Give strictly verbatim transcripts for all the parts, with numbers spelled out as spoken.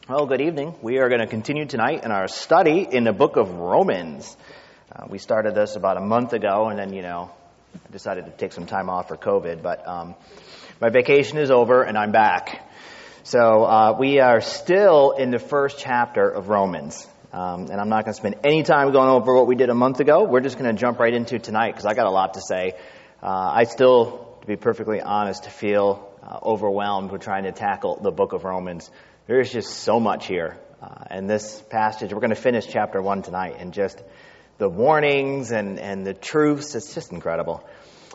Well, good evening. We are going to continue tonight in our study in the book of Romans. Uh, we started this about a month ago, and then, you know, I decided to take some time off for COVID. But um, my vacation is over, and I'm back. So uh, we are still in the first chapter of Romans. Um, and I'm not going to spend any time going over what we did a month ago. We're just going to jump right into tonight, because I got a lot to say. Uh, I still, to be perfectly honest, feel uh, overwhelmed with trying to tackle the book of Romans. There's just so much here. Uh, and this passage, we're going to finish chapter one tonight, and just the warnings and, and the truths, it's just incredible.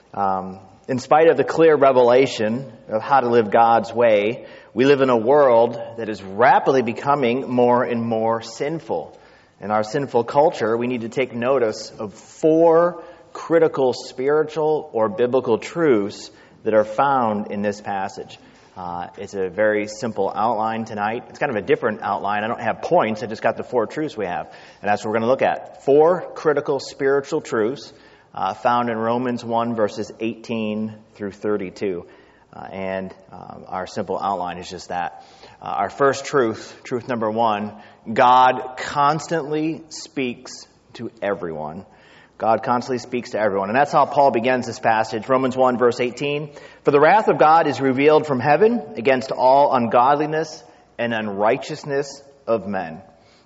Um, in spite of the clear revelation of how to live God's way, we live in a world that is rapidly becoming more and more sinful. In our sinful culture, we need to take notice of four critical spiritual or biblical truths that are found in this passage. Uh, it's a very simple outline tonight. It's kind of a different outline. I don't have points. I just got the four truths we have. And that's what we're going to look at. Four critical spiritual truths uh, found in Romans one, verses eighteen through thirty-two. Uh, and um, our simple outline is just that. Uh, our first truth, truth number one, God constantly speaks to everyone. God constantly speaks to everyone. And that's how Paul begins this passage. Romans one, verse eighteen. For the wrath of God is revealed from heaven against all ungodliness and unrighteousness of men.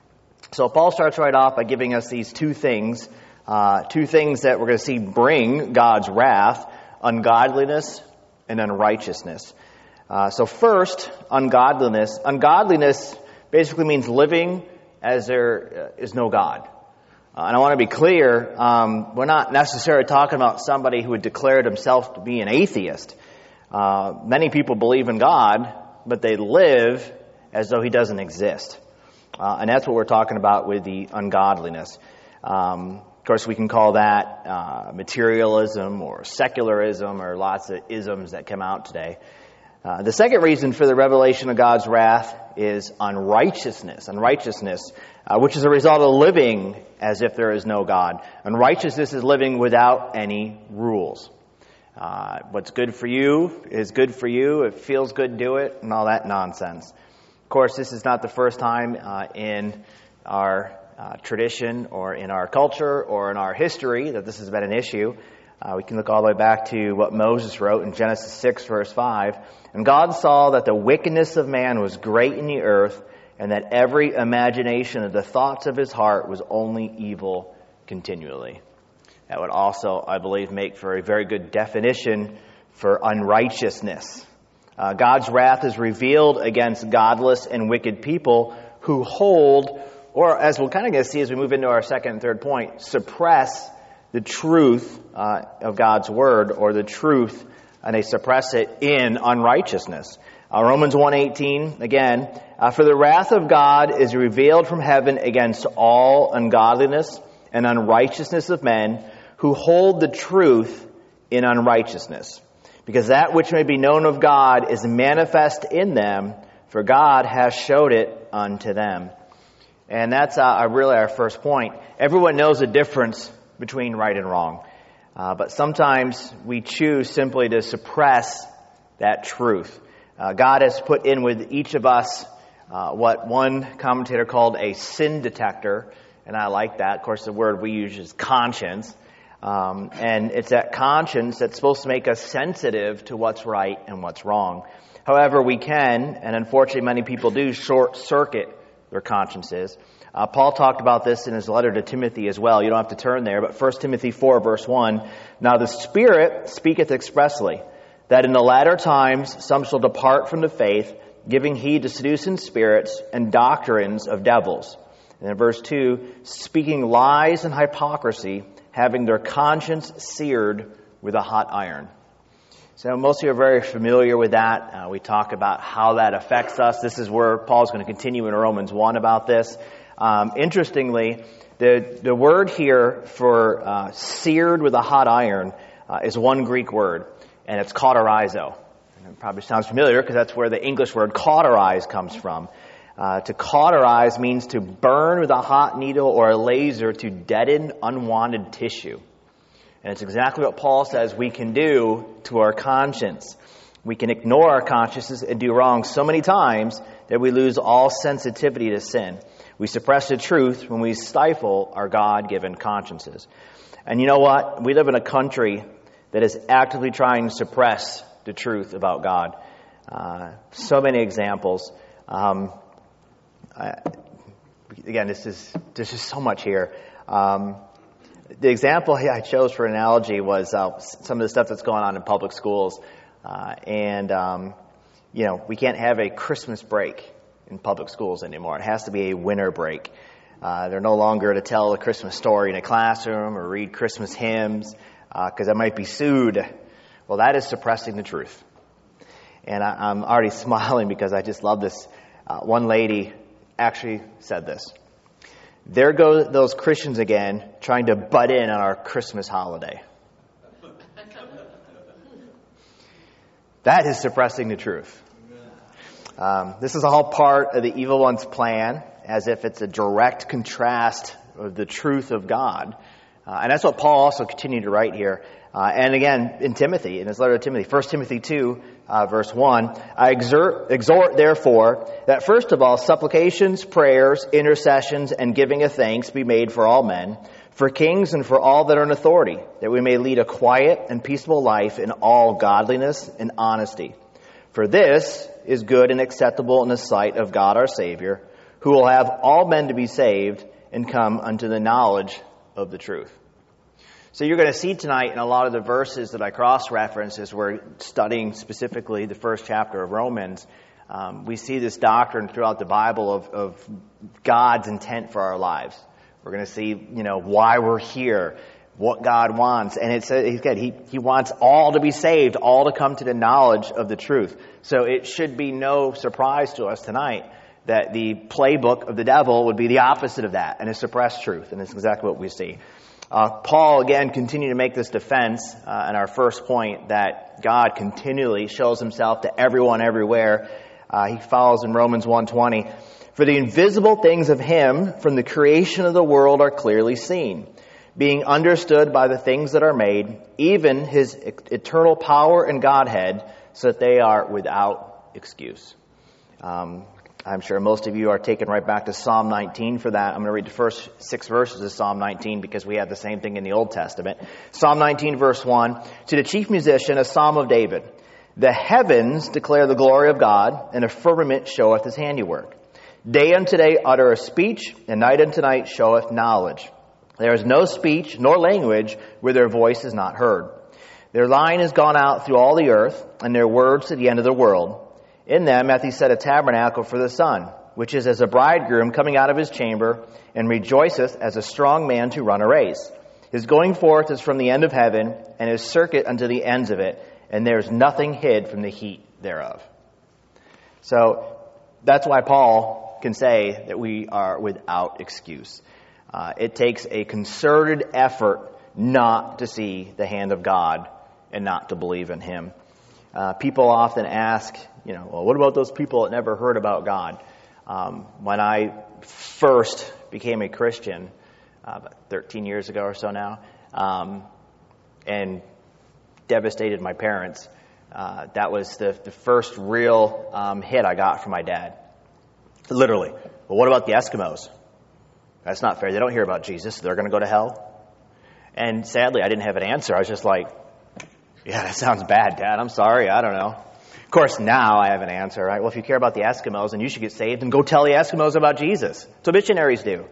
So Paul starts right off by giving us these two things, uh, two things that we're going to see bring God's wrath, ungodliness and unrighteousness. Uh, so first, ungodliness. Ungodliness basically means living as there is no God. Uh, and I want to be clear, um, we're not necessarily talking about somebody who had declared himself to be an atheist. Uh, many people believe in God, but they live as though he doesn't exist. Uh, and that's what we're talking about with the ungodliness. Um, of course, we can call that uh, materialism or secularism or lots of isms that come out today. Uh, the second reason for the revelation of God's wrath is unrighteousness. Unrighteousness, uh, which is a result of living as if there is no God. Unrighteousness is living without any rules. Uh, what's good for you is good for you. It feels good, do it, and all that nonsense. Of course, this is not the first time uh, in our uh, tradition or in our culture or in our history that this has been an issue. Uh, we can look all the way back to what Moses wrote in Genesis six, verse five. And God saw that the wickedness of man was great in the earth, and that every imagination of the thoughts of his heart was only evil continually. That would also, I believe, make for a very good definition for unrighteousness. Uh, God's wrath is revealed against godless and wicked people who hold, or as we'll kind of get to see as we move into our second and third point, suppress the truth uh, of God's word, or the truth, and they suppress it in unrighteousness. Uh, Romans one eighteen, again, uh, for the wrath of God is revealed from heaven against all ungodliness and unrighteousness of men who hold the truth in unrighteousness. Because that which may be known of God is manifest in them, for God has showed it unto them. And that's uh, really our first point. Everyone knows the difference between right and wrong. Uh, but sometimes we choose simply to suppress that truth. Uh, God has put in with each of us uh, what one commentator called a sin detector, and I like that. Of course, the word we use is conscience. Um, and it's that conscience that's supposed to make us sensitive to what's right and what's wrong. However, we can, and unfortunately many people do, short-circuit their consciences. Uh, Paul talked about this in his letter to Timothy as well. You don't have to turn there, but First Timothy four, verse one. Now the Spirit speaketh expressly, that in the latter times some shall depart from the faith, giving heed to seducing spirits and doctrines of devils. And in verse two, speaking lies and hypocrisy, having their conscience seared with a hot iron. So most of you are very familiar with that. Uh, we talk about how that affects us. This is where Paul's going to continue in Romans one about this. Um, interestingly, the, the word here for uh, seared with a hot iron uh, is one Greek word, and it's cauterizo. And it probably sounds familiar because that's where the English word cauterize comes from. Uh, to cauterize means to burn with a hot needle or a laser to deaden unwanted tissue. And it's exactly what Paul says we can do to our conscience. We can ignore our consciences and do wrong so many times that we lose all sensitivity to sin. We suppress the truth when we stifle our God-given consciences. And you know what? We live in a country that is actively trying to suppress the truth about God. Uh, so many examples. Um, I, again, this is there's just so much here. Um, the example I chose for an analogy was uh, some of the stuff that's going on in public schools. Uh, and, um, you know, we can't have a Christmas break in public schools anymore. It has to be a winter break. Uh, they're no longer to tell a Christmas story in a classroom or read Christmas hymns because uh, I might be sued. Well, that is suppressing the truth. And I, I'm already smiling because I just love this. Uh, one lady actually said this. There go those Christians again trying to butt in on our Christmas holiday. That is suppressing the truth. Um, this is all part of the evil one's plan, as if it's a direct contrast of the truth of God. Uh, and that's what Paul also continued to write here. Uh, and again, in Timothy, in his letter to Timothy, First Timothy two, uh, verse one, I exhort, exhort, therefore, that first of all, supplications, prayers, intercessions, and giving of thanks be made for all men, for kings and for all that are in authority, that we may lead a quiet and peaceable life in all godliness and honesty. For this is good and acceptable in the sight of God our Savior, who will have all men to be saved and come unto the knowledge of the truth. So you're going to see tonight in a lot of the verses that I cross-reference as we're studying specifically the first chapter of Romans, um, we see this doctrine throughout the Bible of, of God's intent for our lives. We're going to see, you know, why we're here, what God wants. And it's, again, he, he wants all to be saved, all to come to the knowledge of the truth. So it should be no surprise to us tonight that the playbook of the devil would be the opposite of that and a suppressed truth. And it's exactly what we see. Uh, Paul, again, continued to make this defense uh, in our first point that God continually shows himself to everyone everywhere. Uh, he follows in Romans one twenty. For the invisible things of him from the creation of the world are clearly seen, being understood by the things that are made, even his eternal power and Godhead, so that they are without excuse. Um, I'm sure most of you are taken right back to Psalm nineteen for that. I'm going to read the first six verses of Psalm nineteen because we have the same thing in the Old Testament. Psalm nineteen, verse one, to the chief musician, a psalm of David. The heavens declare the glory of God, and a firmament showeth his handiwork. Day unto day utter a speech, and night unto night showeth knowledge. There is no speech nor language where their voice is not heard. Their line is gone out through all the earth, and their words to the end of the world. In them hath he set a tabernacle for the sun, which is as a bridegroom coming out of his chamber, and rejoiceth as a strong man to run a race. His going forth is from the end of heaven, and his circuit unto the ends of it, and there is nothing hid from the heat thereof. So that's why Paul can say that we are without excuse. Uh, it takes a concerted effort not to see the hand of God and not to believe in him. Uh, people often ask, you know, well, what about those people that never heard about God? Um, when I first became a Christian, uh, about thirteen years ago or so now, um, and devastated my parents, uh, that was the, the first real um, hit I got from my dad. Literally. Well, what about the Eskimos? That's not fair. They don't hear about Jesus. They're going to go to hell. And sadly, I didn't have an answer. I was just like, yeah, that sounds bad, Dad. I'm sorry. I don't know. Of course, now I have an answer, right? Well, if you care about the Eskimos, then you should get saved and go tell the Eskimos about Jesus. That's what missionaries do.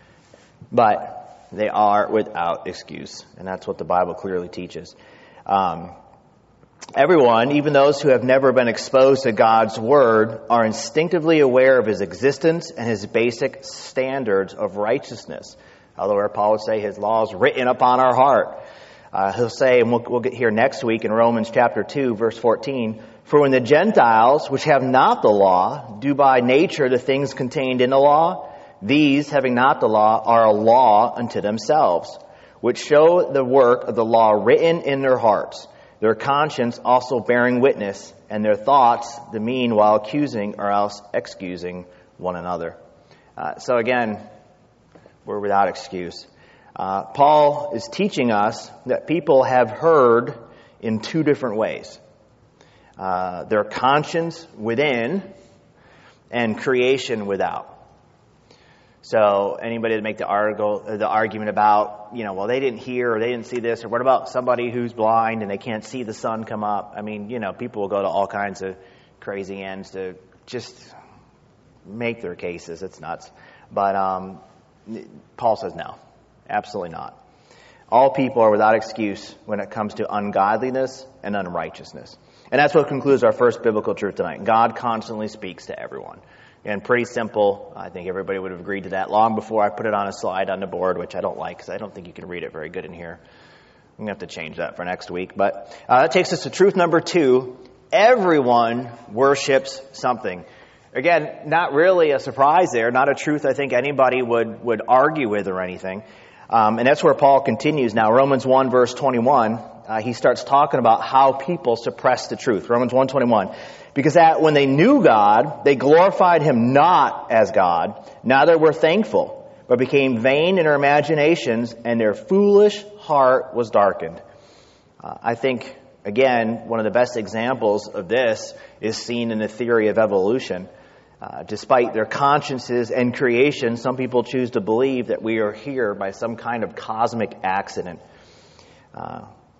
But they are without excuse. And that's what the Bible clearly teaches. Um, everyone, even those who have never been exposed to God's Word, are instinctively aware of his existence and his basic standards of righteousness. Although Paul would say his law is written upon our heart. Uh, he'll say, and we'll, we'll get here next week in Romans chapter two, verse fourteen, for when the Gentiles, which have not the law, do by nature the things contained in the law, these, having not the law, are a law unto themselves, which show the work of the law written in their hearts, their conscience also bearing witness, and their thoughts the mean while accusing or else excusing one another. Uh, so again, we're without excuse. Uh, Paul is teaching us that people have heard in two different ways. Uh, their conscience within and creation without. So anybody to make the article, the argument about, you know, well, they didn't hear or they didn't see this, or what about somebody who's blind and they can't see the sun come up? I mean, you know, people will go to all kinds of crazy ends to just make their cases. It's nuts. But um, Paul says no, absolutely not. All people are without excuse when it comes to ungodliness and unrighteousness. And that's what concludes our first biblical truth tonight. God constantly speaks to everyone. And pretty simple. I think everybody would have agreed to that long before I put it on a slide on the board, which I don't like because I don't think you can read it very good in here. I'm going to have to change that for next week. But uh, that takes us to truth number two. Everyone worships something. Again, not really a surprise there. Not a truth I think anybody would, would argue with or anything. Um, and that's where Paul continues now. Romans one, verse twenty-one. Uh, he starts talking about how people suppress the truth. Romans one twenty-one. Because that when they knew God, they glorified him not as God, neither were thankful, but became vain in their imaginations, and their foolish heart was darkened. Uh, I think, again, one of the best examples of this is seen in the theory of evolution. Uh, despite their consciences and creation, some people choose to believe that we are here by some kind of cosmic accident. Uh,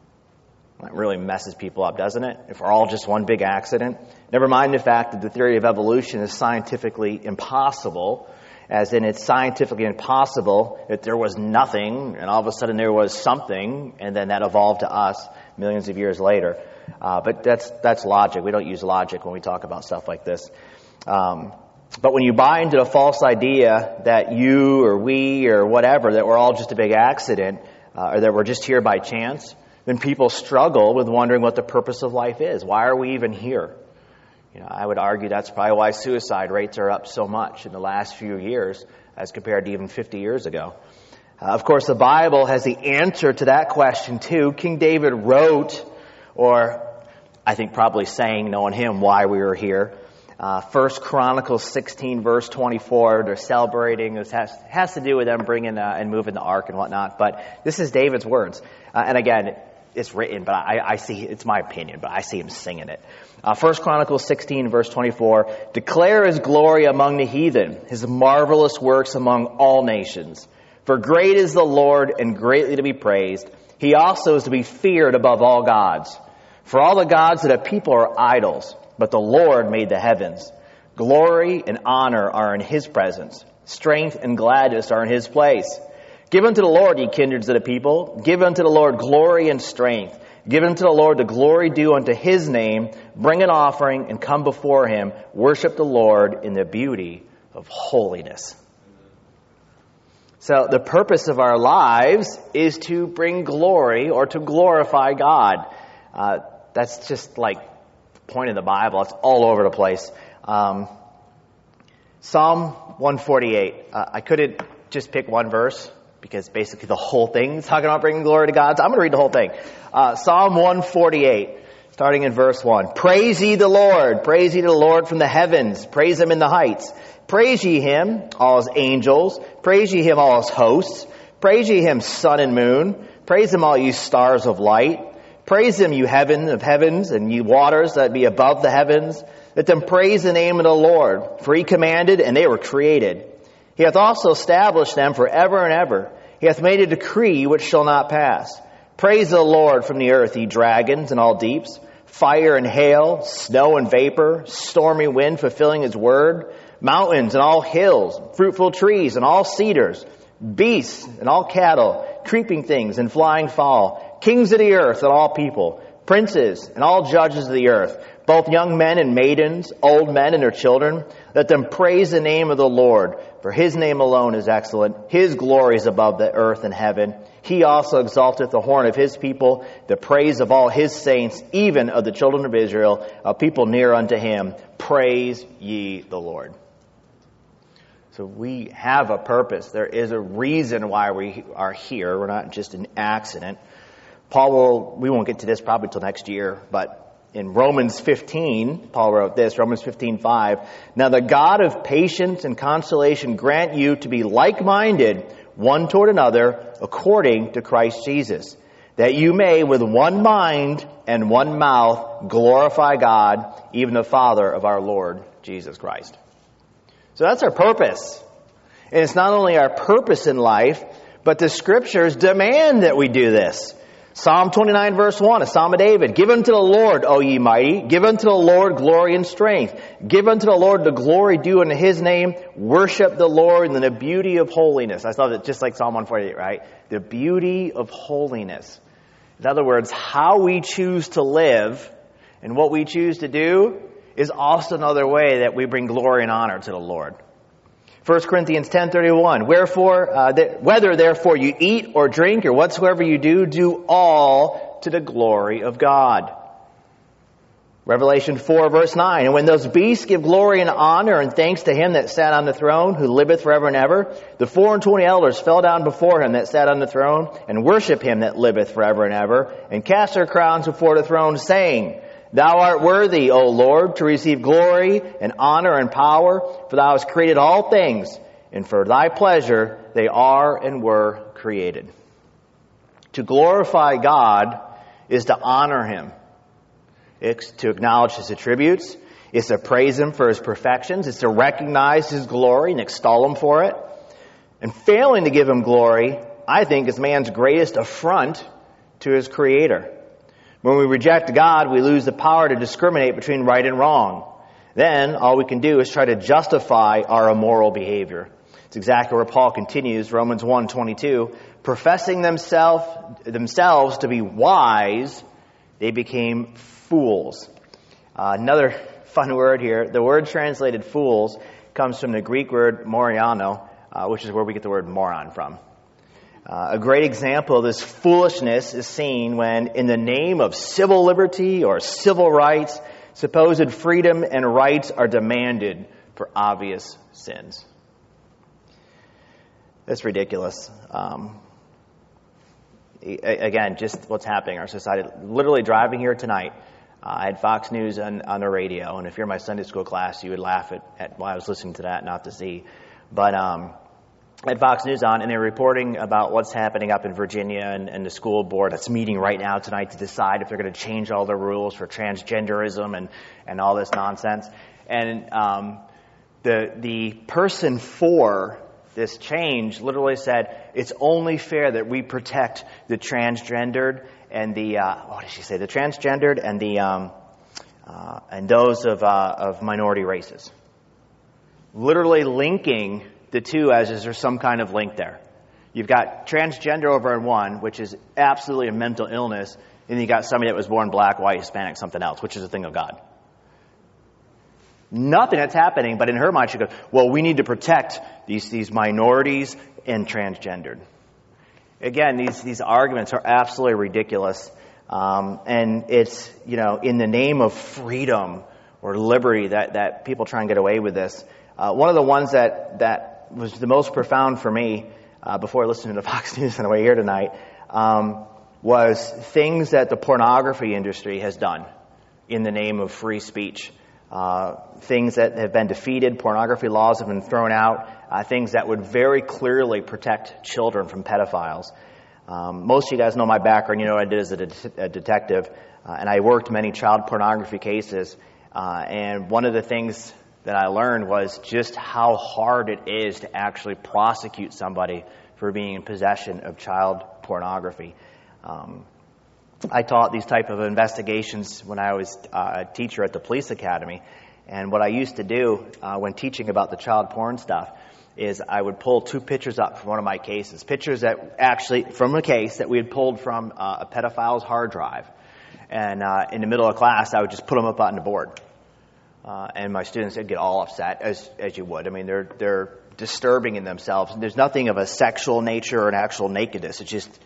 That really messes people up, doesn't it? If we're all just one big accident. Never mind the fact that the theory of evolution is scientifically impossible, as in it's scientifically impossible that there was nothing and all of a sudden there was something and then that evolved to us millions of years later. Uh, but that's that's logic. We don't use logic when we talk about stuff like this. Um, but when you buy into the false idea that you or we or whatever, that we're all just a big accident, uh, or that we're just here by chance, then people struggle with wondering what the purpose of life is. Why are we even here? You know, I would argue that's probably why suicide rates are up so much in the last few years as compared to even fifty years ago. Uh, of course, the Bible has the answer to that question too. King David wrote, or I think probably saying, knowing him, why we were here. Uh, First Chronicles sixteen, verse twenty-four. They're celebrating. This has, has to do with them bringing uh, and moving the ark and whatnot. But this is David's words. Uh, and again, it's written, but I, I see, it's my opinion, but I see him singing it. Uh, First Chronicles sixteen, verse twenty-four. Declare his glory among the heathen, his marvelous works among all nations. For great is the Lord and greatly to be praised. He also is to be feared above all gods. For all the gods of the people are idols, but the Lord made the heavens. Glory and honor are in his presence. Strength and gladness are in his place. Give unto the Lord, ye kindreds of the people. Give unto the Lord glory and strength. Give unto the Lord the glory due unto his name. Bring an offering and come before him. Worship the Lord in the beauty of holiness. So the purpose of our lives is to bring glory or to glorify God. Uh, that's just like the point of the Bible. It's all over the place. Um, Psalm one forty-eight. Uh, I couldn't just pick one verse, because basically the whole thing is talking about bringing glory to God. So I'm going to read the whole thing. Uh, Psalm one forty-eight, starting in verse one. Praise ye the Lord. Praise ye the Lord from the heavens. Praise him in the heights. Praise ye him, all his angels. Praise ye him, all his hosts. Praise ye him, sun and moon. Praise him, all you stars of light. Praise him, you heaven of heavens, and ye waters that be above the heavens. Let them praise the name of the Lord. For he commanded, and they were created. He hath also established them forever and ever. He hath made a decree which shall not pass. Praise the Lord from the earth, ye dragons and all deeps, fire and hail, snow and vapor, stormy wind fulfilling his word, mountains and all hills, fruitful trees and all cedars, beasts and all cattle, creeping things and flying fowl, kings of the earth and all people, princes and all judges of the earth, both young men and maidens, old men and their children. Let them praise the name of the Lord, for his name alone is excellent. His glory is above the earth and heaven. He also exalteth the horn of his people, the praise of all his saints, even of the children of Israel, a people near unto him. Praise ye the Lord. So we have a purpose. There is a reason why we are here. We're not just an accident. Paul will, we won't get to this probably till next year, but in Romans fifteen, Paul wrote this, Romans fifteen five. Now the God of patience and consolation grant you to be like-minded one toward another according to Christ Jesus, that you may with one mind and one mouth glorify God, even the Father of our Lord Jesus Christ. So that's our purpose. And it's not only our purpose in life, but the Scriptures demand that we do this. Psalm twenty-nine verse one, a Psalm of David. Give unto the Lord, O ye mighty. Give unto the Lord glory and strength. Give unto the Lord the glory due unto His name. Worship the Lord in the beauty of holiness. I love it, just like Psalm one forty-eight, right? The beauty of holiness. In other words, how we choose to live and what we choose to do is also another way that we bring glory and honor to the Lord. First Corinthians ten thirty-one, Wherefore, uh, th- whether therefore you eat or drink or whatsoever you do, do all to the glory of God. Revelation four verse nine, And when those beasts give glory and honor and thanks to Him that sat on the throne, who liveth forever and ever, the four and twenty elders fell down before Him that sat on the throne, and worship Him that liveth forever and ever, and cast their crowns before the throne, saying, Thou art worthy, O Lord, to receive glory and honor and power, for Thou hast created all things, and for Thy pleasure they are and were created. To glorify God is to honor Him. It's to acknowledge His attributes. It's to praise Him for His perfections. It's to recognize His glory and extol Him for it. And failing to give Him glory, I think, is man's greatest affront to his Creator. When we reject God, we lose the power to discriminate between right and wrong. Then, all we can do is try to justify our immoral behavior. It's exactly where Paul continues, Romans one twenty-two, professing themselves themselves to be wise, they became fools. Uh, another fun word here, the word translated fools comes from the Greek word moriano, uh, which is where we get the word moron from. Uh, a great example of this foolishness is seen when, in the name of civil liberty or civil rights, supposed freedom and rights are demanded for obvious sins. That's ridiculous. Um, again, just what's happening in our society. Literally driving here tonight, uh, I had Fox News on, on the radio, and if you're in my Sunday school class, you would laugh at, at why I was listening to that, not to see. But um, I had Fox News on, and they're reporting about what's happening up in Virginia and, and the school board that's meeting right now tonight to decide if they're going to change all the rules for transgenderism and, and all this nonsense. And um, the the person for this change literally said, it's only fair that we protect the transgendered and the, uh, what did she say, the transgendered and the um, uh, and those of uh, of minority races. Literally linking the two as is there some kind of link there. You've got transgender over in one, which is absolutely a mental illness, and then you got somebody that was born black, white, Hispanic, something else, which is a thing of God. Nothing that's happening, but in her mind she goes, well, we need to protect these these minorities and transgendered. Again, these these arguments are absolutely ridiculous, um, and it's, you know, in the name of freedom or liberty that that people try and get away with this. Uh, one of the ones that that was the most profound for me uh, before listening to Fox News on the way here tonight um, was things that the pornography industry has done in the name of free speech. Uh, things that have been defeated, pornography laws have been thrown out, uh, things that would very clearly protect children from pedophiles. Um, most of you guys know my background. You know what I did as a, de- a detective, uh, and I worked many child pornography cases. Uh, and one of the things that I learned was just how hard it is to actually prosecute somebody for being in possession of child pornography. Um, I taught these type of investigations when I was uh, a teacher at the police academy, and what I used to do uh, when teaching about the child porn stuff is I would pull two pictures up from one of my cases, pictures that actually from a case that we had pulled from uh, a pedophile's hard drive, and uh, in the middle of class I would just put them up on the board. Uh, and my students would get all upset, as as you would. I mean, they're they're disturbing in themselves. There's nothing of a sexual nature or an actual nakedness. It's just,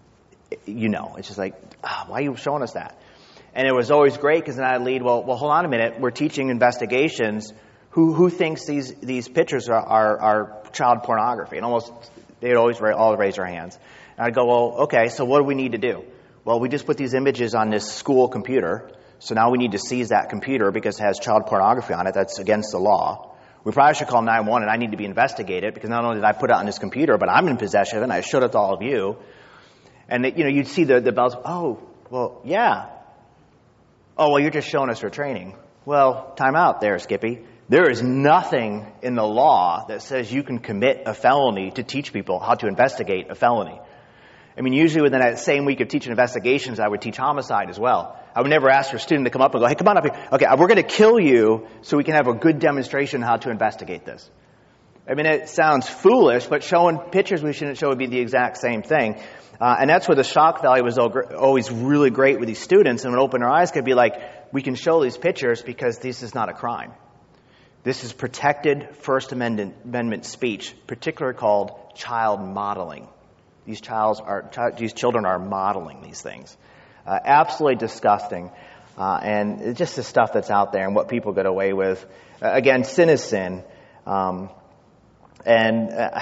you know, it's just like, oh, why are you showing us that? And it was always great because then I'd lead, well, well, hold on a minute. We're teaching investigations. Who who thinks these these pictures are are, are child pornography? And almost they'd always all raise their hands. And I'd go, well, okay, so what do we need to do? Well, we just put these images on this school computer. So now we need to seize that computer because it has child pornography on it. That's against the law. We probably should call nine one one, and I need to be investigated because not only did I put it on this computer, but I'm in possession of it, and I showed it to all of you. And, it, you know, you'd see the, the bells. Oh, well, yeah. Oh, well, you're just showing us for training. Well, time out there, Skippy. There is nothing in the law that says you can commit a felony to teach people how to investigate a felony. I mean, usually within that same week of teaching investigations, I would teach homicide as well. I would never ask for a student to come up and go, hey, come on up here. Okay, we're going to kill you so we can have a good demonstration on how to investigate this. I mean, it sounds foolish, but showing pictures we shouldn't show would be the exact same thing. Uh, and that's where the shock value was always really great with these students, and would open their eyes, could be like, we can show these pictures because this is not a crime. This is protected First Amendment, Amendment speech, particularly called child modeling. These, childs are, ch- these children are modeling these things. Uh, absolutely disgusting. Uh, and it's just the stuff that's out there and what people get away with. Uh, again, sin is sin. Um, and uh,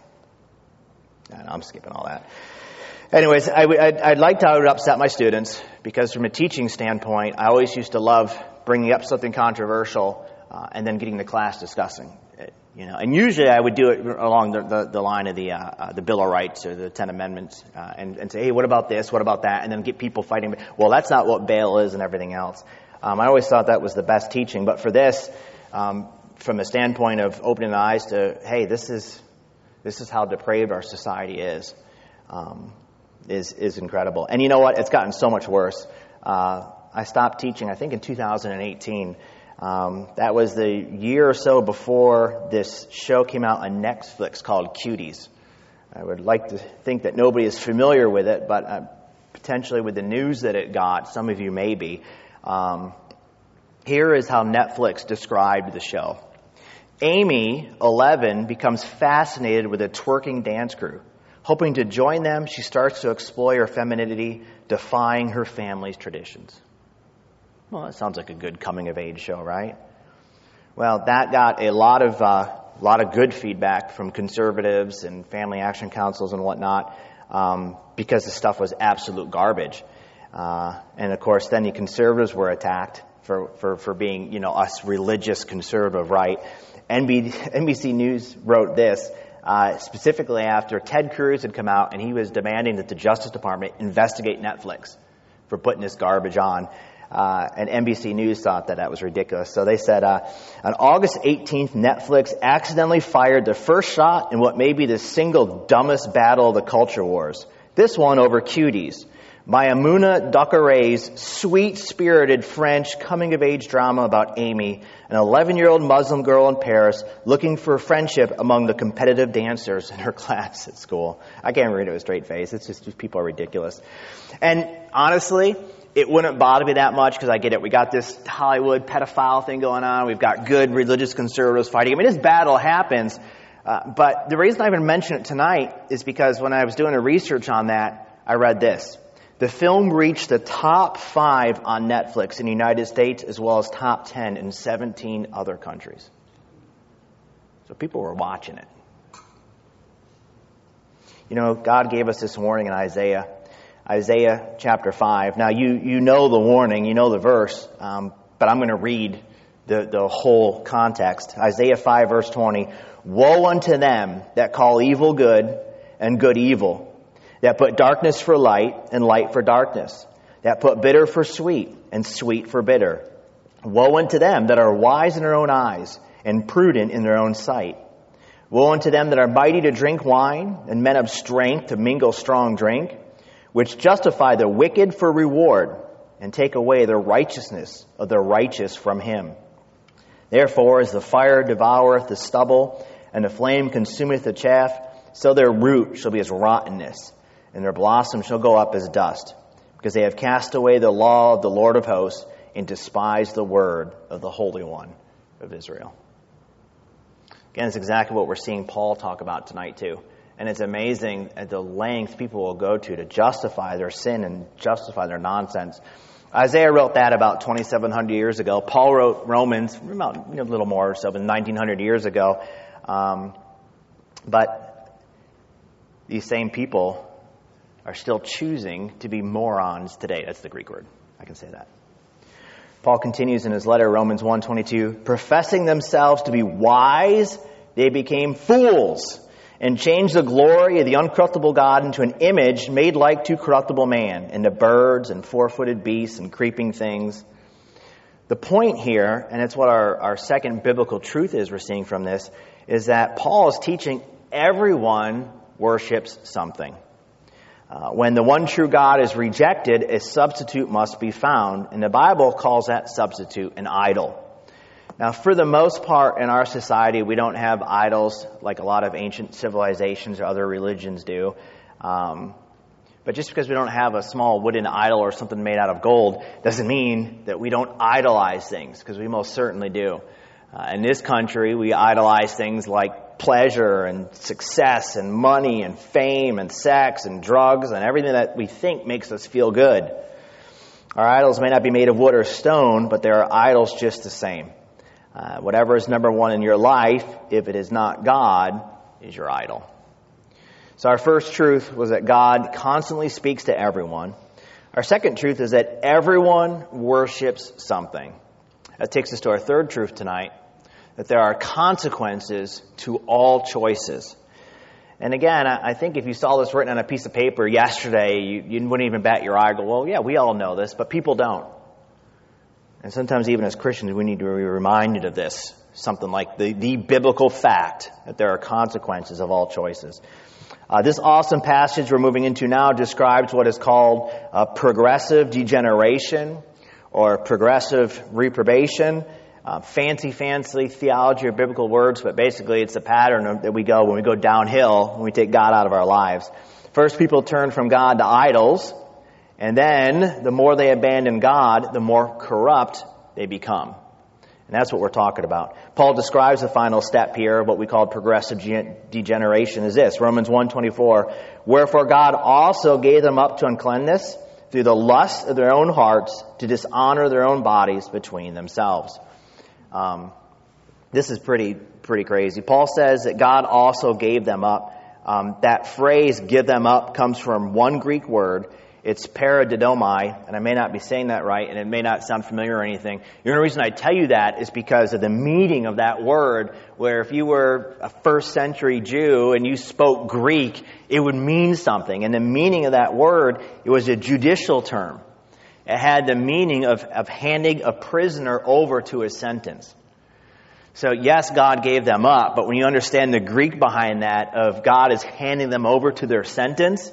I'm skipping all that. Anyways, I, I'd, I'd like to I would upset my students because from a teaching standpoint, I always used to love bringing up something controversial uh, and then getting the class discussing it. You know, and usually I would do it along the, the, the line of the uh, uh, the Bill of Rights or the Ten Amendments, uh, and, and say, hey, what about this? What about that? And then get people fighting. Well, that's not what bail is, and everything else. Um, I always thought that was the best teaching. But for this, um, from a standpoint of opening the eyes to, hey, this is this is how depraved our society is, um, is is incredible. And you know what? It's gotten so much worse. Uh, I stopped teaching, I think, in two thousand eighteen. Um, that was the year or so before this show came out on Netflix called Cuties. I would like to think that nobody is familiar with it, but uh, potentially with the news that it got, some of you may be. Um, here is how Netflix described the show. Amy, eleven, becomes fascinated with a twerking dance crew. Hoping to join them, she starts to explore her femininity, defying her family's traditions. Well, that sounds like a good coming-of-age show, right? Well, that got a lot of uh, lot of good feedback from conservatives and family action councils and whatnot, um, because the stuff was absolute garbage. Uh, and of course, then the conservatives were attacked for, for, for being, you know, us religious conservative, right? N B C News wrote this uh, specifically after Ted Cruz had come out and he was demanding that the Justice Department investigate Netflix for putting this garbage on. Uh, and N B C News thought that that was ridiculous. So they said, uh, on August eighteenth, Netflix accidentally fired the first shot in what may be the single dumbest battle of the culture wars. This one over Cuties. Maimouna Doucouré's sweet-spirited French coming-of-age drama about Amy, an eleven-year-old Muslim girl in Paris looking for friendship among the competitive dancers in her class at school. I can't read it with a straight face. It's just, just people are ridiculous. And honestly, it wouldn't bother me that much because I get it. We got this Hollywood pedophile thing going on. We've got good religious conservatives fighting. I mean, this battle happens. Uh, but the reason I even mention it tonight is because when I was doing a research on that, I read this. The film reached the top five on Netflix in the United States as well as top ten in seventeen other countries. So people were watching it. You know, God gave us this warning in Isaiah. Isaiah chapter five. Now, you, you know the warning, you know the verse, um, but I'm going to read the, the whole context. Isaiah five, verse twenty. Woe unto them that call evil good and good evil, that put darkness for light and light for darkness, that put bitter for sweet and sweet for bitter. Woe unto them that are wise in their own eyes and prudent in their own sight. Woe unto them that are mighty to drink wine and men of strength to mingle strong drink, which justify the wicked for reward and take away the righteousness of the righteous from him. Therefore, as the fire devoureth the stubble and the flame consumeth the chaff, so their root shall be as rottenness, and their blossom shall go up as dust, because they have cast away the law of the Lord of hosts and despised the word of the Holy One of Israel. Again, it's exactly what we're seeing Paul talk about tonight too. And it's amazing at the length people will go to to justify their sin and justify their nonsense. Isaiah wrote that about twenty-seven hundred years ago. Paul wrote Romans about you know, a little more or so than nineteen hundred years ago. Um, but these same people are still choosing to be morons today. That's the Greek word. I can say that. Paul continues in his letter, Romans one twenty-two, professing themselves to be wise, they became fools and changed the glory of the uncorruptible God into an image made like to corruptible man, and to birds and four-footed beasts and creeping things. The point here, and it's what our, our second biblical truth is we're seeing from this, is that Paul is teaching everyone worships something. Uh, when the one true God is rejected, a substitute must be found, and the Bible calls that substitute an idol. Now, for the most part in our society, we don't have idols like a lot of ancient civilizations or other religions do. Um, But just because we don't have a small wooden idol or something made out of gold doesn't mean that we don't idolize things, because we most certainly do. Uh, in this country, we idolize things like pleasure and success and money and fame and sex and drugs and everything that we think makes us feel good. Our idols may not be made of wood or stone, but they are idols just the same. Uh, whatever is number one in your life, if it is not God, is your idol. So our first truth was that God constantly speaks to everyone. Our second truth is that everyone worships something. That takes us to our third truth tonight, that there are consequences to all choices. And again, I think if you saw this written on a piece of paper yesterday, you, you wouldn't even bat your eye and go, well, yeah, we all know this, but people don't. And sometimes even as Christians, we need to be reminded of this, something like the, the biblical fact that there are consequences of all choices. Uh, this awesome passage we're moving into now describes what is called uh, progressive degeneration or progressive reprobation. Uh, fancy, fancy theology or biblical words, but basically it's a pattern of, that we go when we go downhill, when we take God out of our lives. First, people turn from God to idols, and then the more they abandon God, the more corrupt they become. And that's what we're talking about. Paul describes the final step here, what we call progressive degeneration, is this. Romans one twenty-four, wherefore God also gave them up to uncleanness through the lust of their own hearts to dishonor their own bodies between themselves. Um, this is pretty pretty crazy. Paul says that God also gave them up. Um, that phrase, give them up, comes from one Greek word. It's paradidomai, and I may not be saying that right, and it may not sound familiar or anything. The only reason I tell you that is because of the meaning of that word, where if you were a first century Jew and you spoke Greek, it would mean something. And the meaning of that word, it was a judicial term. It had the meaning of, of handing a prisoner over to his sentence. So yes, God gave them up, but when you understand the Greek behind that, of God is handing them over to their sentence,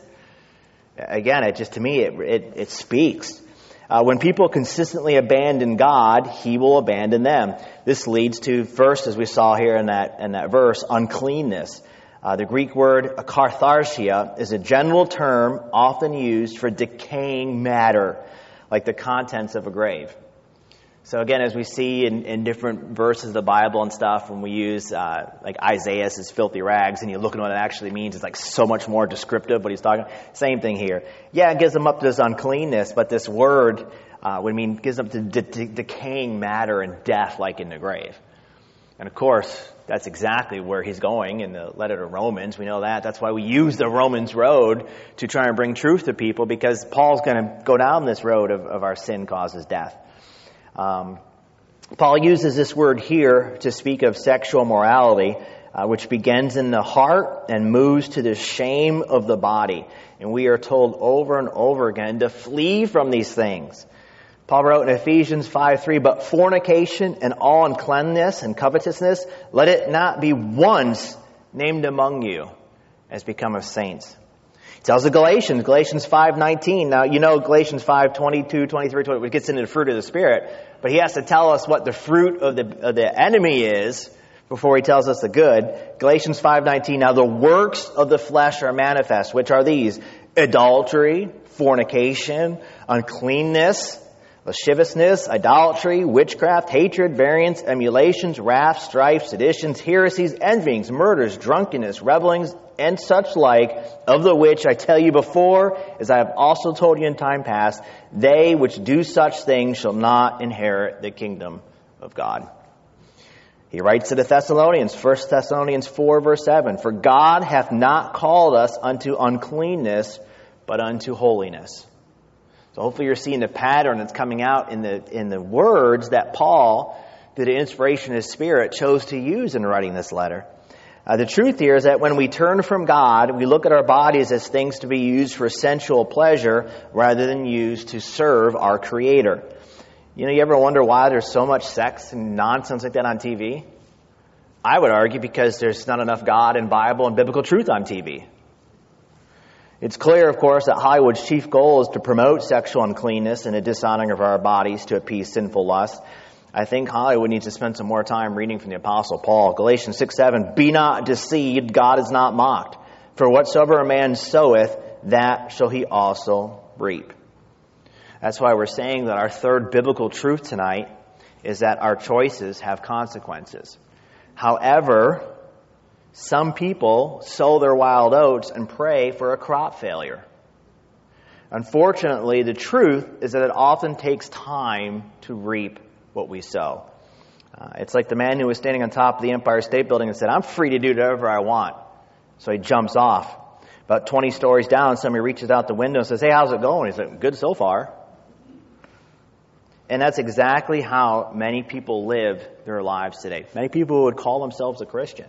again, it just, to me, it it, it speaks. Uh, when people consistently abandon God, He will abandon them. This leads to, first, as we saw here in that in that verse, uncleanness. Uh, the Greek word akatharsia is a general term often used for decaying matter, like the contents of a grave. So again, as we see in, in different verses of the Bible and stuff, when we use uh, like Isaiah's as filthy rags, and you look at what it actually means, it's like so much more descriptive what he's talking about. Same thing here. Yeah, it gives them up to this uncleanness, but this word uh, would mean gives them to de- de- decaying matter and death, like in the grave. And of course, that's exactly where he's going in the letter to Romans. We know that. That's why we use the Romans road to try and bring truth to people, because Paul's going to go down this road of, of our sin causes death. Um, Paul uses this word here to speak of sexual morality, uh, which begins in the heart and moves to the shame of the body. And we are told over and over again to flee from these things. Paul wrote in Ephesians five three, but fornication and all uncleanness and covetousness, let it not be once named among you as become of saints. He tells the Galatians, Galatians five nineteen. Now, you know Galatians five twenty-two, twenty-three, twenty, it gets into the fruit of the Spirit. But he has to tell us what the fruit of the, of the enemy is before he tells us the good. Galatians five nineteen, now the works of the flesh are manifest, which are these: adultery, fornication, uncleanness, lasciviousness, idolatry, witchcraft, hatred, variance, emulations, wrath, strife, seditions, heresies, envyings, murders, drunkenness, revelings, and such like, of the which I tell you before, as I have also told you in time past, they which do such things shall not inherit the kingdom of God. He writes to the Thessalonians, First Thessalonians four, verse seven, for God hath not called us unto uncleanness, but unto holiness. So hopefully you're seeing the pattern that's coming out in the in the words that Paul, through the inspiration of his Spirit, chose to use in writing this letter. Uh, the truth here is that when we turn from God, we look at our bodies as things to be used for sensual pleasure rather than used to serve our Creator. You know, you ever wonder why there's so much sex and nonsense like that on T V? I would argue because there's not enough God and Bible and biblical truth on T V. It's clear, of course, that Hollywood's chief goal is to promote sexual uncleanness and a dishonoring of our bodies to appease sinful lust. I think Hollywood needs to spend some more time reading from the Apostle Paul. Galatians six seven, be not deceived, God is not mocked. For whatsoever a man soweth, that shall he also reap. That's why we're saying that our third biblical truth tonight is that our choices have consequences. However, some people sow their wild oats and pray for a crop failure. Unfortunately, the truth is that it often takes time to reap what we sow. Uh, it's like the man who was standing on top of the Empire State Building and said, I'm free to do whatever I want. So he jumps off. About twenty stories down, somebody reaches out the window and says, hey, how's it going? He's like, good so far. And that's exactly how many people live their lives today. Many people would call themselves a Christian.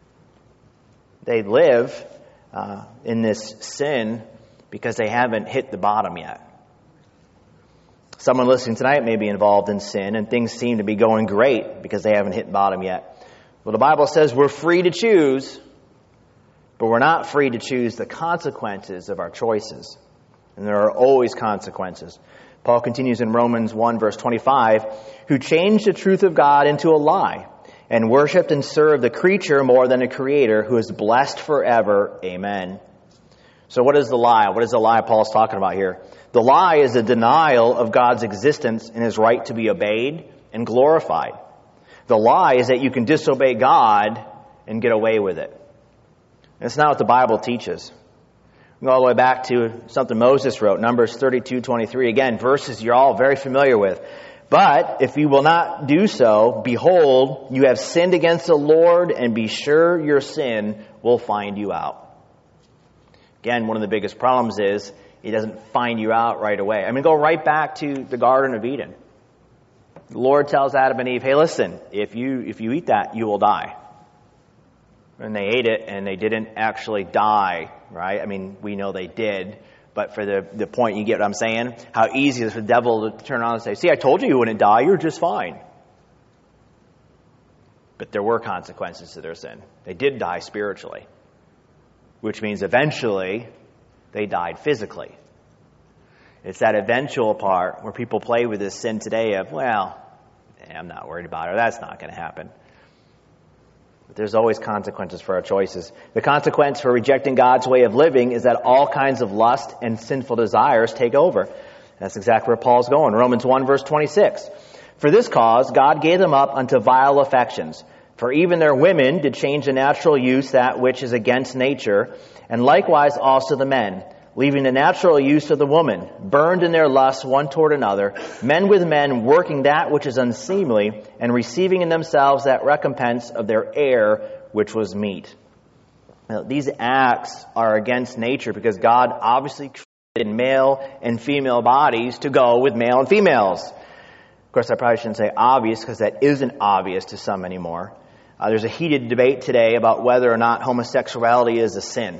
They live uh, in this sin because they haven't hit the bottom yet. Someone listening tonight may be involved in sin and things seem to be going great because they haven't hit bottom yet. Well, the Bible says we're free to choose, but we're not free to choose the consequences of our choices. And there are always consequences. Paul continues in Romans one, verse twenty-five, who changed the truth of God into a lie and worshipped and served the creature more than the Creator, who is blessed forever. Amen. So what is the lie? What is the lie Paul's talking about here? The lie is a denial of God's existence and His right to be obeyed and glorified. The lie is that you can disobey God and get away with it. And it's not what the Bible teaches. We go all the way back to something Moses wrote, Numbers thirty-two twenty-three. Again, verses you're all very familiar with. But if you will not do so, behold, you have sinned against the Lord, and be sure your sin will find you out. Again, one of the biggest problems is He doesn't find you out right away. I mean, go right back to the Garden of Eden. The Lord tells Adam and Eve, hey, listen, if you if you eat that, you will die. And they ate it, and they didn't actually die, right? I mean, we know they did. But for the, the point, you get what I'm saying? How easy is for the devil to turn around and say, see, I told you you wouldn't die. You're just fine. But there were consequences to their sin. They did die spiritually, which means eventually they died physically. It's that eventual part where people play with this sin today of, well, I'm not worried about it. That's not going to happen. But there's always consequences for our choices. The consequence for rejecting God's way of living is that all kinds of lust and sinful desires take over. That's exactly where Paul's going. Romans one, verse twenty-six. For this cause, God gave them up unto vile affections. For even their women did change the natural use that which is against nature, and likewise also the men, leaving the natural use of the woman, burned in their lusts one toward another, men with men working that which is unseemly, and receiving in themselves that recompense of their error, which was meat. Now, these acts are against nature because God obviously created male and female bodies to go with male and females. Of course, I probably shouldn't say obvious because that isn't obvious to some anymore. Uh, there's a heated debate today about whether or not homosexuality is a sin.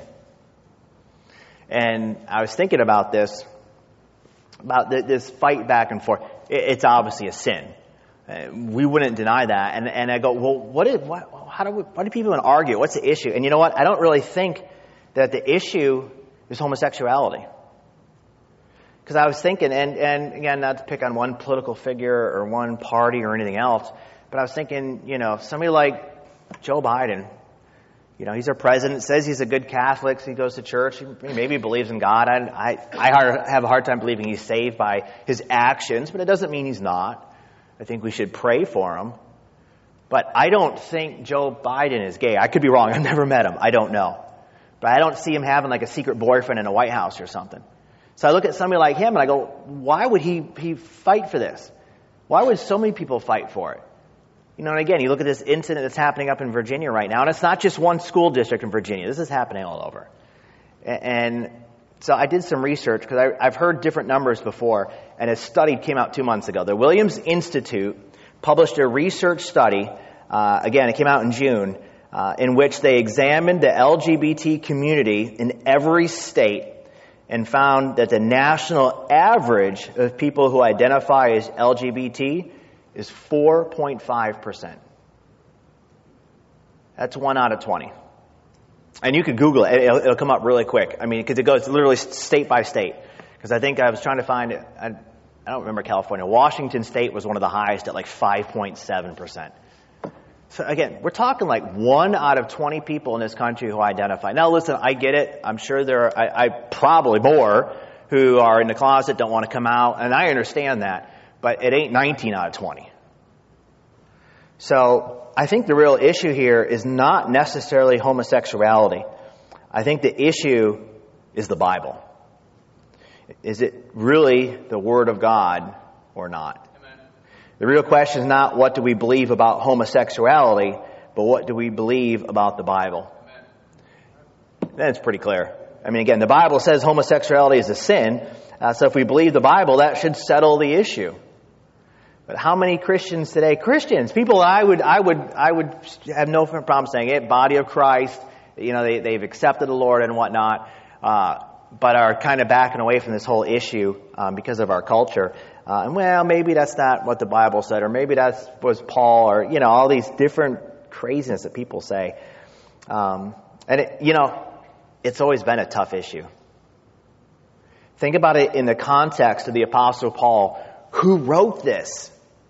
And I was thinking about this, about this fight back and forth. It's obviously a sin. We wouldn't deny that. And and I go, well, what is, what, how do we, why do people even argue? What's the issue? And you know what? I don't really think that the issue is homosexuality. Because I was thinking, and, and again, not to pick on one political figure or one party or anything else, but I was thinking, you know, somebody like Joe Biden, you know, he's our president, says he's a good Catholic, so he goes to church, maybe he believes in God. I, I, I have a hard time believing he's saved by his actions, but it doesn't mean he's not. I think we should pray for him. But I don't think Joe Biden is gay. I could be wrong. I've never met him. I don't know. But I don't see him having like a secret boyfriend in a White House or something. So I look at somebody like him and I go, why would he, he fight for this? Why would so many people fight for it? You know, and again, you look at this incident that's happening up in Virginia right now, and it's not just one school district in Virginia. This is happening all over. And so I did some research because I've heard different numbers before, and a study came out two months ago. The Williams Institute published a research study, uh, again, it came out in June, uh, in which they examined the L G B T community in every state and found that the national average of people who identify as L G B T is four point five percent. That's one out of twenty. And you could Google it. It'll, it'll come up really quick. I mean, because it goes literally state by state. Because I think I was trying to find it. I, I don't remember California. Washington State was one of the highest at like five point seven percent. So again, we're talking like one out of twenty people in this country who identify. Now listen, I get it. I'm sure there are I, I probably more who are in the closet, don't want to come out, and I understand that. But it ain't nineteen out of twenty. So I think the real issue here is not necessarily homosexuality. I think the issue is the Bible. Is it really the Word of God or not? Amen. The real question is not what do we believe about homosexuality, but what do we believe about the Bible? Amen. Then it's pretty clear. I mean, again, the Bible says homosexuality is a sin, uh, so if we believe the Bible, that should settle the issue. But how many Christians today, Christians, people I would, I would, I would have no problem saying it, body of Christ, you know, they, they've accepted the Lord and whatnot, uh, but are kind of backing away from this whole issue um, because of our culture. Uh, and well, maybe that's not what the Bible said, or maybe that was Paul, or, you know, all these different craziness that people say. Um, and, it, you know, it's always been a tough issue. Think about it in the context of the Apostle Paul, who wrote this.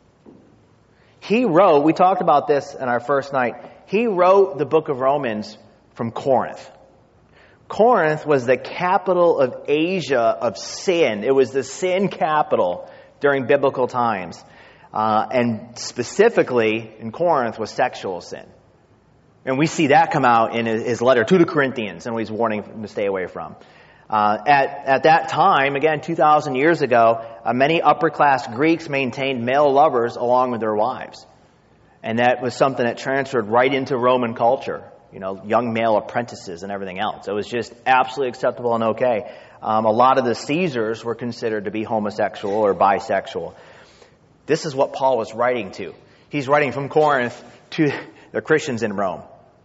He wrote, we talked about this in our first night, he wrote the book of Romans from Corinth. Corinth was the capital of Asia of sin. It was the sin capital during biblical times. Uh, and specifically in Corinth was sexual sin. And we see that come out in his letter to the Corinthians, and he's warning them to stay away from. Uh, at, at that time, again, two thousand years ago, uh, many upper-class Greeks maintained male lovers along with their wives. And that was something that transferred right into Roman culture. You know, young male apprentices and everything else. It was just absolutely acceptable and okay. Um, a lot of the Caesars were considered to be homosexual or bisexual. This is what Paul was writing to. He's writing from Corinth to the Christians in Rome.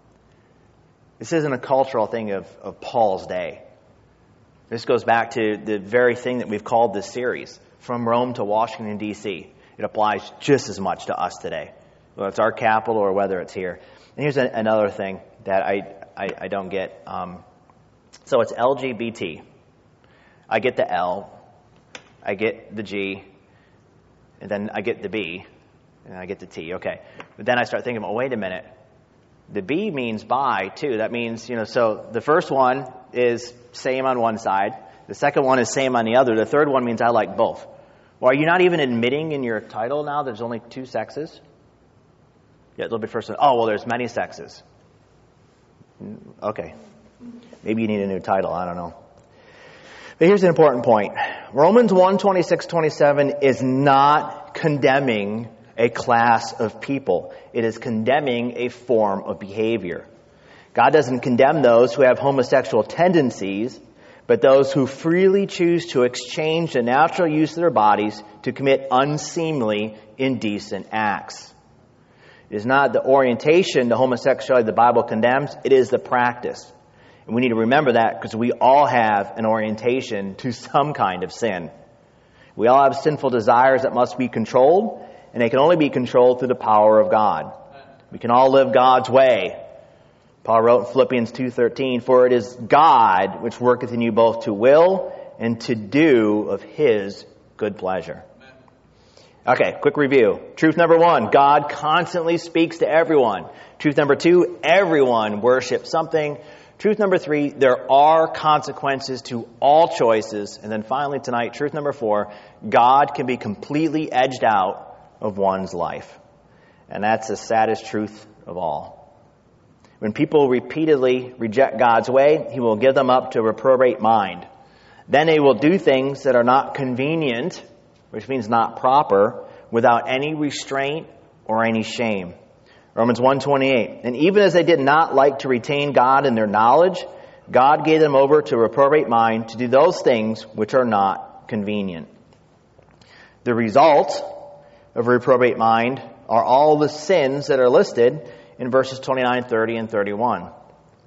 This isn't a cultural thing of, of Paul's day. This goes back to the very thing that we've called this series, From Rome to Washington, D C It applies just as much to us today, whether it's our capital or whether it's here. And here's a, another thing that I, I, I don't get. Um, so it's L G B T. I get the L, I get the G, and then I get the B, and I get the T. Okay. But then I start thinking, well, wait a minute. The B means bi, too. That means, you know, so the first one is same on one side. The second one is same on the other. The third one means I like both. Well, are you not even admitting in your title now there's only two sexes? Yeah, a little bit first. Oh, well, there's many sexes. Okay. Maybe you need a new title. I don't know. But here's an important point. Romans one, twenty-six, twenty-seven is not condemning a class of people. It is condemning a form of behavior. God doesn't condemn those who have homosexual tendencies, but those who freely choose to exchange the natural use of their bodies to commit unseemly, indecent acts. It is not the orientation to homosexuality the Bible condemns, it is the practice. And we need to remember that because we all have an orientation to some kind of sin. We all have sinful desires that must be controlled, and they can only be controlled through the power of God. We can all live God's way. Paul wrote in Philippians two thirteen, "For it is God which worketh in you both to will and to do of His good pleasure." Okay, quick review. Truth number one, God constantly speaks to everyone. Truth number two, everyone worships something. Truth number three, there are consequences to all choices. And then finally tonight, truth number four, God can be completely edged out of one's life. And that's the saddest truth of all. When people repeatedly reject God's way, He will give them up to a reprobate mind. Then they will do things that are not convenient, which means not proper, without any restraint or any shame. Romans one twenty-eight, "And even as they did not like to retain God in their knowledge, God gave them over to a reprobate mind to do those things which are not convenient." The result of a reprobate mind are all the sins that are listed in verses twenty-nine, thirty, and thirty-one.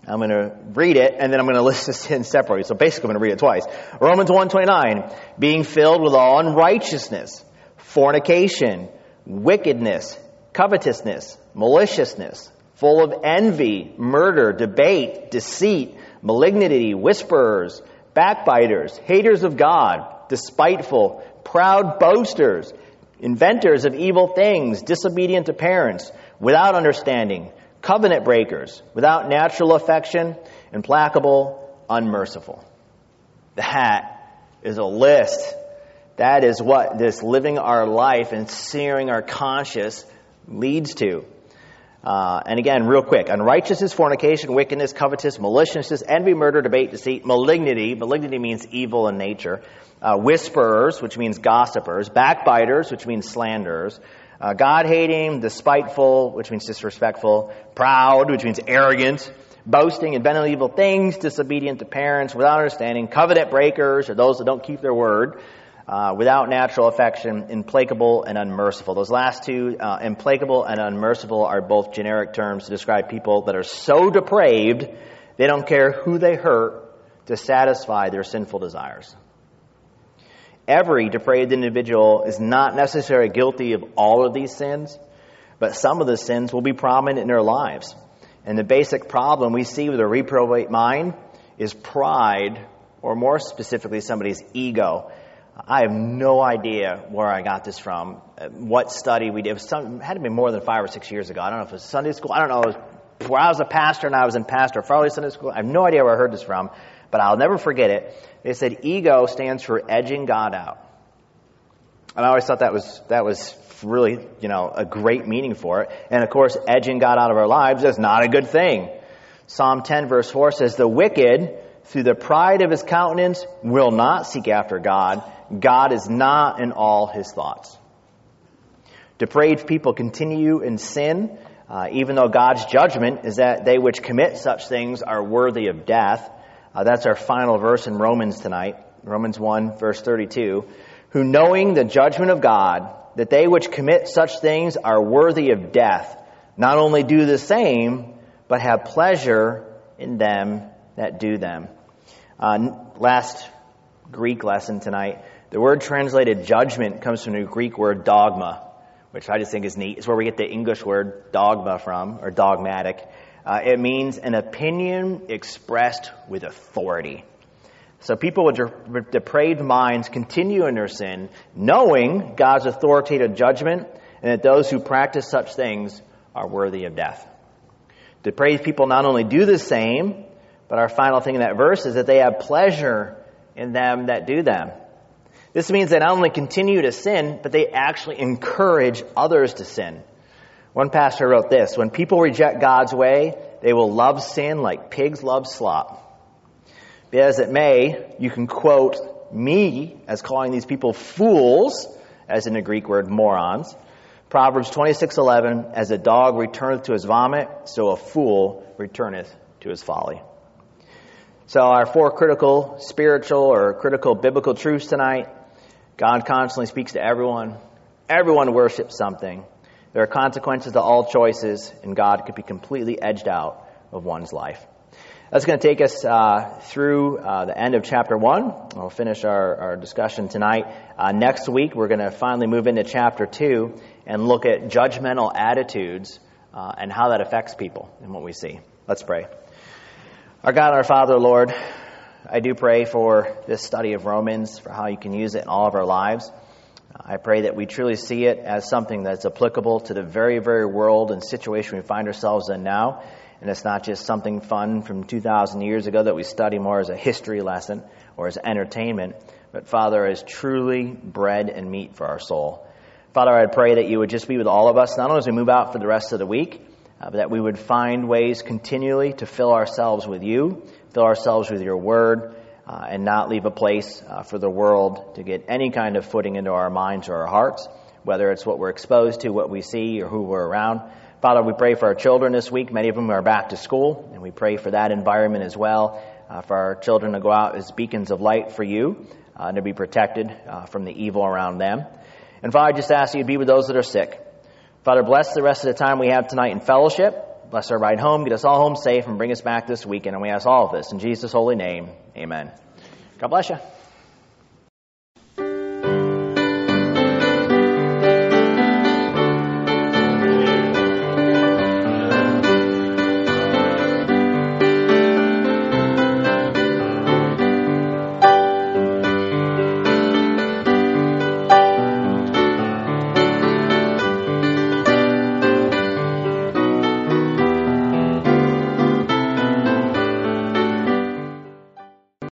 I'm going to read it, and then I'm going to list the sins separately. So basically, I'm going to read it twice. Romans one twenty-nine, being filled with all unrighteousness, fornication, wickedness, covetousness, maliciousness, full of envy, murder, debate, deceit, malignity, whisperers, backbiters, haters of God, despiteful, proud boasters, inventors of evil things, disobedient to parents, without understanding, covenant breakers, without natural affection, implacable, unmerciful. That is a list. That is what this living our life and searing our conscience leads to. Uh, and again, real quick, unrighteousness, fornication, wickedness, covetousness, maliciousness, envy, murder, debate, deceit, malignity. Malignity means evil in nature. Uh, whisperers, which means gossipers. Backbiters, which means slanderers. Uh, God-hating, despiteful, which means disrespectful. Proud, which means arrogant. Boasting, inventing evil things, disobedient to parents, without understanding. Covenant breakers, or those that don't keep their word. Uh, without natural affection, implacable and unmerciful. Those last two, uh, implacable and unmerciful, are both generic terms to describe people that are so depraved, they don't care who they hurt to satisfy their sinful desires. Every depraved individual is not necessarily guilty of all of these sins, but some of the sins will be prominent in their lives. And the basic problem we see with a reprobate mind is pride, or more specifically, somebody's ego. I have no idea where I got this from, what study we did. It, was some, it had to be more than five or six years ago. I don't know if it was Sunday school. I don't know. It was where I was a pastor and I was in pastor Farley Sunday School. I have no idea where I heard this from, but I'll never forget it. They said ego stands for edging God out. And I always thought that was that was really, you know, a great meaning for it. And of course, edging God out of our lives is not a good thing. Psalm ten verse four says, the wicked, through the pride of his countenance, will not seek after God. God is not in all his thoughts. Depraved people continue in sin, uh, even though God's judgment is that they which commit such things are worthy of death. Uh, that's our final verse in Romans tonight, Romans one, verse thirty-two. Who knowing the judgment of God, that they which commit such things are worthy of death, not only do the same, but have pleasure in them that do them. Uh, last Greek lesson tonight. The word translated judgment comes from the Greek word dogma, which I just think is neat. It's where we get the English word dogma from, or dogmatic. Uh, it means an opinion expressed with authority. So people with, de- with depraved minds continue in their sin, knowing God's authoritative judgment, and that those who practice such things are worthy of death. Depraved people not only do the same, but our final thing in that verse is that they have pleasure in them that do them. This means they not only continue to sin, but they actually encourage others to sin. One pastor wrote this, when people reject God's way, they will love sin like pigs love slop. Be as it may, you can quote me as calling these people fools, as in the Greek word morons. Proverbs twenty-six eleven, as a dog returneth to his vomit, so a fool returneth to his folly. So our four critical spiritual or critical biblical truths tonight. God constantly speaks to everyone. Everyone worships something. There are consequences to all choices, and God could be completely edged out of one's life. That's going to take us uh, through uh, the end of chapter one. We'll finish our, our discussion tonight. Uh, next week, we're going to finally move into chapter two and look at judgmental attitudes uh, and how that affects people and what we see. Let's pray. Our God, our Father, Lord, I do pray for this study of Romans, for how you can use it in all of our lives. I pray that we truly see it as something that's applicable to the very, very world and situation we find ourselves in now. And it's not just something fun from two thousand years ago that we study more as a history lesson or as entertainment, but Father, as truly bread and meat for our soul. Father, I pray that you would just be with all of us, not only as we move out for the rest of the week, uh, but that we would find ways continually to fill ourselves with you, fill ourselves with your word, uh, and not leave a place uh, for the world to get any kind of footing into our minds or our hearts, whether it's what we're exposed to, what we see, or who we're around. Father, we pray for our children this week. Many of them are back to school, and we pray for that environment as well, uh, for our children to go out as beacons of light for you, uh, and to be protected uh, from the evil around them. And Father, I just ask you to be with those that are sick. Father, bless the rest of the time we have tonight in fellowship. bless our ride home, get us all home safe, and bring us back this weekend. And we ask all of this in Jesus' holy name. Amen. God bless you.